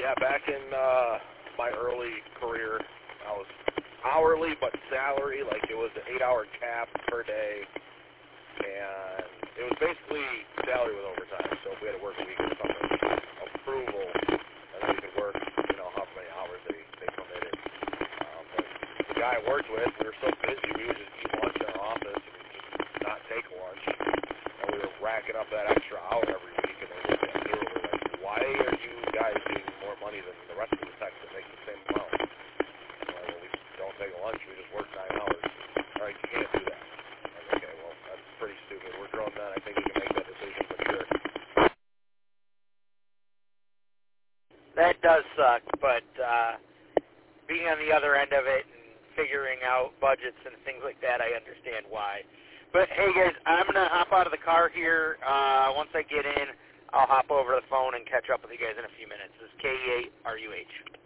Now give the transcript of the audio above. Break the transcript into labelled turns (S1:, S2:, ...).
S1: Yeah, back in my early career, I was hourly but salary, like it was an 8-hour cap per day, and it was basically salary with overtime. So if we had to work a week or something, approval, and then we could work, how many hours they permitted. But the guy I worked with, we were so busy, we would just eat lunch in our office and just not take lunch, and we were racking up that extra hour every week, and they looked at me and were like, why are you guys getting more money than the rest of the techs that make the same amount? Well, we don't take a lunch, we just work 9 hours. All right, you can't do that. Like, okay, well, that's pretty stupid. We're grown men, I think we can make that decision, but sure.
S2: That does suck, but being on the other end of it and figuring out budgets and things like that, I understand why. But, hey, guys, I'm going to hop out of the car here. Once I get in, I'll hop over the phone and catch up with you guys in a few minutes. This is KE8RUH.